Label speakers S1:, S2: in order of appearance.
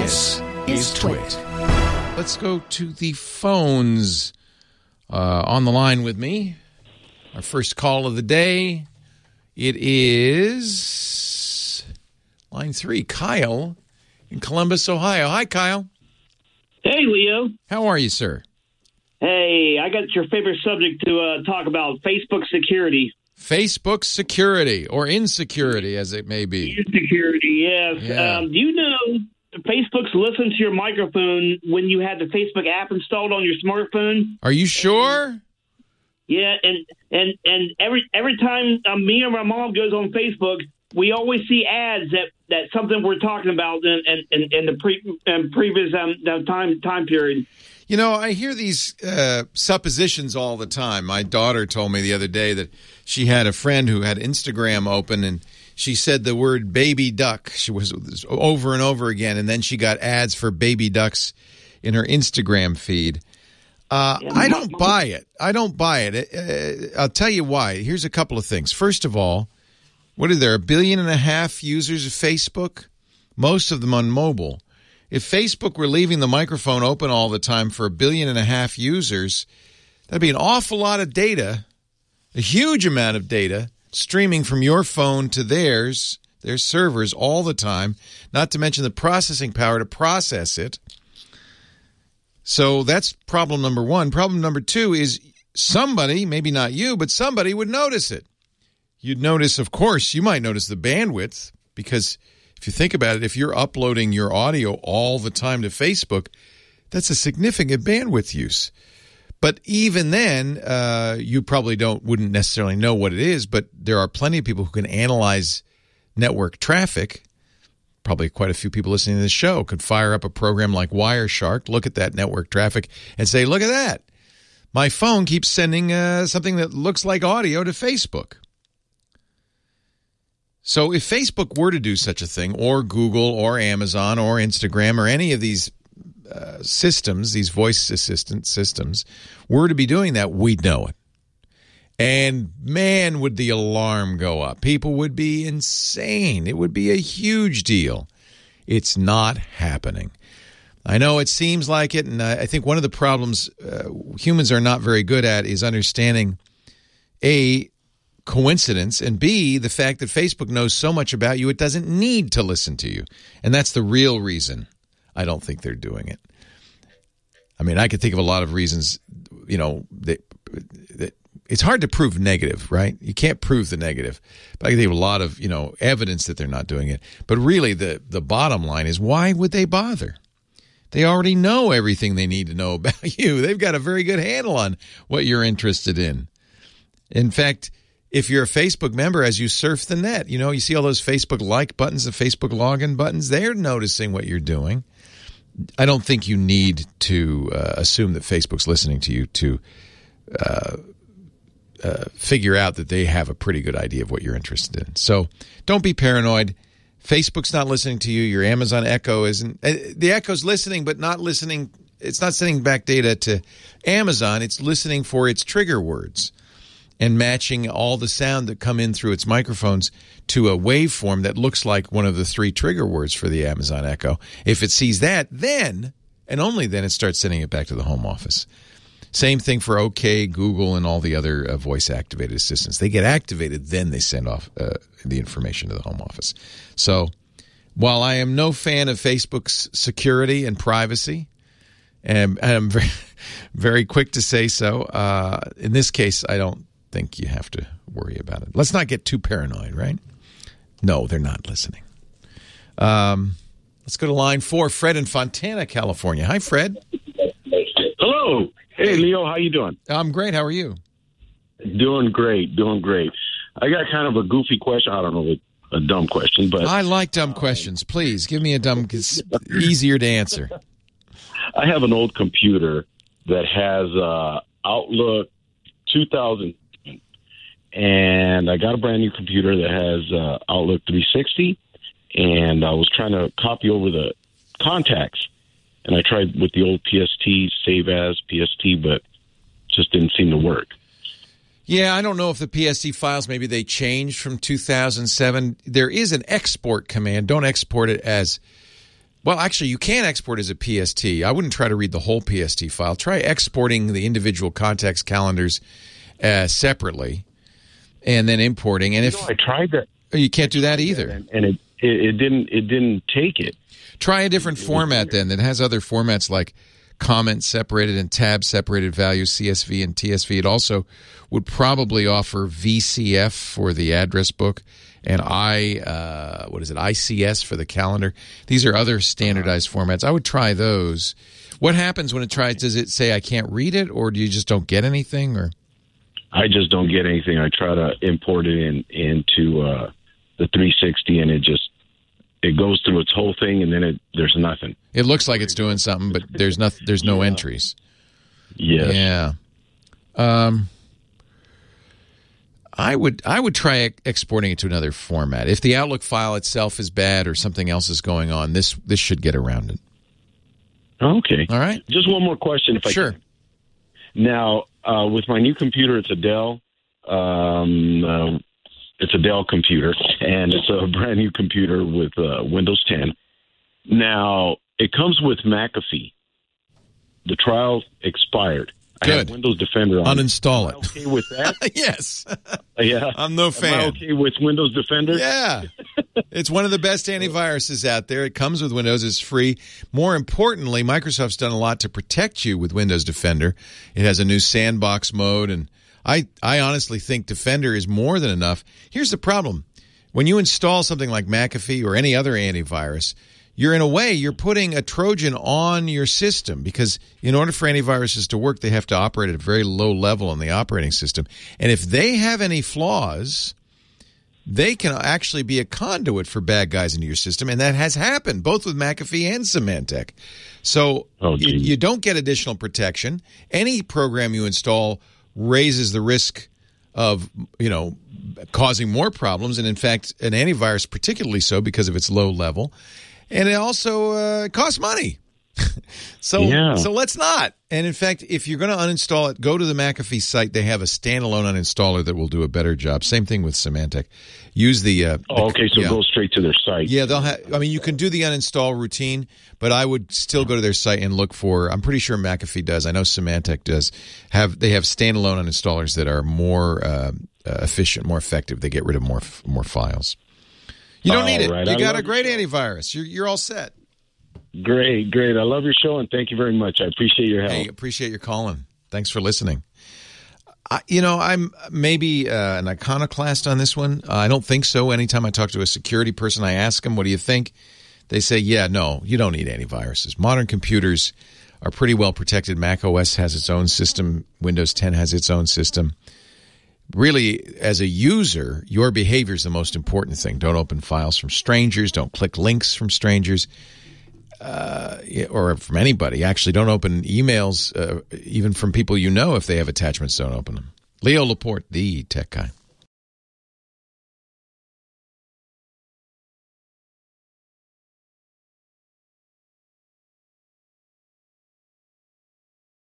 S1: This is Twit.
S2: Let's go to the phones. On the line with me, our first call of the day. It is line 3, Kyle in Columbus, Ohio. Hi, Kyle.
S3: Hey, Leo.
S2: How are you, sir?
S3: Hey, I got your favorite subject to talk about, Facebook security.
S2: Facebook security, or insecurity, as it may be.
S3: Insecurity, yes.
S2: Yeah.
S3: Do you know Facebook's listen to your microphone when you have the Facebook app installed on your smartphone?
S2: Are you sure?
S3: Yeah, and every time me or my mom goes on Facebook, we always see ads that something we're talking about in the previous time period.
S2: You know, I hear these suppositions all the time. My daughter told me the other day that she had a friend who had Instagram open, and she said the word baby duck. She was over and over again, and then she got ads for baby ducks in her Instagram feed. I don't buy it. I'll tell you why. Here's a couple of things. First of all, what are there, 1.5 billion users of Facebook? Most of them on mobile. If Facebook were leaving the microphone open all the time for 1.5 billion users, that'd be an awful lot of data, a huge amount of data, streaming from your phone to their servers all the time, not to mention the processing power to process it. So that's problem number one. Problem number two is somebody, maybe not you, but somebody would notice it. You'd notice, of course, you might notice the bandwidth, because if you think about it, if you're uploading your audio all the time to Facebook, that's a significant bandwidth use. But even then, you probably wouldn't necessarily know what it is, but there are plenty of people who can analyze network traffic. Probably quite a few people listening to this show could fire up a program like Wireshark, look at that network traffic, and say, look at that. My phone keeps sending something that looks like audio to Facebook. So if Facebook were to do such a thing, or Google or Amazon or Instagram or any of these systems, these voice assistant systems, were to be doing that, we'd know it. And man, would the alarm go up. People would be insane. It would be a huge deal. It's not happening. I know it seems like it, and I think one of the problems humans are not very good at is understanding, A, coincidence, and B, the fact that Facebook knows so much about you, it doesn't need to listen to you. And that's the real reason I don't think they're doing it. I mean, I could think of a lot of reasons, you know, that it's hard to prove negative, right? You can't prove the negative. But I can think of a lot of, evidence that they're not doing it. But really, the bottom line is, why would they bother? They already know everything they need to know about you. They've got a very good handle on what you're interested in. In fact, if you're a Facebook member, as you surf the net, you see all those Facebook like buttons, the Facebook login buttons, they're noticing what you're doing. I don't think you need to assume that Facebook's listening to you to figure out that they have a pretty good idea of what you're interested in. So don't be paranoid. Facebook's not listening to you. Your Amazon Echo isn't. The Echo's listening, but not listening. It's not sending back data to Amazon. It's listening for its trigger words and matching all the sound that come in through its microphones to a waveform that looks like one of the 3 trigger words for the Amazon Echo. If it sees that, then, and only then, it starts sending it back to the home office. Same thing for OK, Google, and all the other voice-activated assistants. They get activated, then they send off the information to the home office. So while I am no fan of Facebook's security and privacy, and I'm very, very quick to say so, in this case, I don't think you have to worry about it. Let's not get too paranoid, right? No, they're not listening. Let's go to line 4, Fred in Fontana, California. Hi, Fred.
S4: Hello. Hey, Leo, how you doing?
S2: I'm great. How are you?
S4: Doing great. I got kind of a goofy question. I don't know, a dumb question, but
S2: I like dumb questions. Please give me a dumb. It's easier to answer.
S4: I have an old computer that has Outlook 2000, and I got a brand new computer that has Outlook 360, and I was trying to copy over the contacts, and I tried with the old PST, save as PST, but just didn't seem to work.
S2: Yeah, I don't know if the PST files, maybe they changed from 2007. There is an export command. Don't export it as Well, actually, you can export as a PST. I wouldn't try to read the whole PST file. Try exporting the individual contacts calendars separately, and then importing. And if
S4: I tried that,
S2: you can't do that either,
S4: and it didn't take it.
S2: Try a different format then that has other formats like comment separated and tab separated values, CSV and TSV. It also would probably offer VCF for the address book and ICS for the calendar. These are other standardized formats. I would try those. What happens when it tries? Does it say I can't read it, or do you just don't get anything? Or
S4: I just don't get anything. I try to import it into the 360, and it goes through its whole thing, and then there's nothing.
S2: It looks like it's doing something, but there's no entries.
S4: Yes.
S2: Yeah. I would try exporting it to another format. If the Outlook file itself is bad or something else is going on, this should get around it.
S4: Okay.
S2: All right.
S4: Just one more question, if I
S2: Sure.
S4: can. Now, with my new computer, it's a Dell. It's a Dell computer, and it's a brand new computer with Windows 10. Now, it comes with McAfee. The trial expired. I
S2: Good.
S4: have Windows Defender on.
S2: Uninstall it.
S4: Am I okay with that?
S2: Yes.
S4: Yeah.
S2: I'm no fan.
S4: Am I okay with Windows Defender?
S2: Yeah. It's one of the best antiviruses out there. It comes with Windows. It's free. More importantly, Microsoft's done a lot to protect you with Windows Defender. It has a new sandbox mode, and I honestly think Defender is more than enough. Here's the problem. When you install something like McAfee or any other antivirus, you're putting a Trojan on your system, because in order for antiviruses to work, they have to operate at a very low level on the operating system. And if they have any flaws, they can actually be a conduit for bad guys into your system. And that has happened both with McAfee and Symantec. So you don't get additional protection. Any program you install raises the risk of, causing more problems. And in fact, an antivirus particularly so because of its low level. And it also costs money. So let's not. And in fact, if you're going to uninstall it, go to the McAfee site. They have a standalone uninstaller that will do a better job. Same thing with Symantec. Use the
S4: go straight to their site.
S2: Yeah, they'll have. I mean, you can do the uninstall routine, but I would still go to their site and look for. I'm pretty sure McAfee does. I know Symantec does. They have standalone uninstallers that are more efficient, more effective. They get rid of more files. You don't need it.
S4: Right.
S2: You got a great antivirus. You're all set.
S4: Great. I love your show, and thank you very much. I appreciate your help.
S2: Hey, appreciate your calling. Thanks for listening. I'm maybe an iconoclast on this one. I don't think so. Anytime I talk to a security person, I ask them, what do you think? They say, yeah, no, you don't need antiviruses. Modern computers are pretty well protected. Mac OS has its own system. Windows 10 has its own system. Really, as a user, your behavior is the most important thing. Don't open files from strangers. Don't click links from strangers or from anybody. Actually, don't open emails, even from people you know. If they have attachments, don't open them. Leo Laporte, the Tech Guy.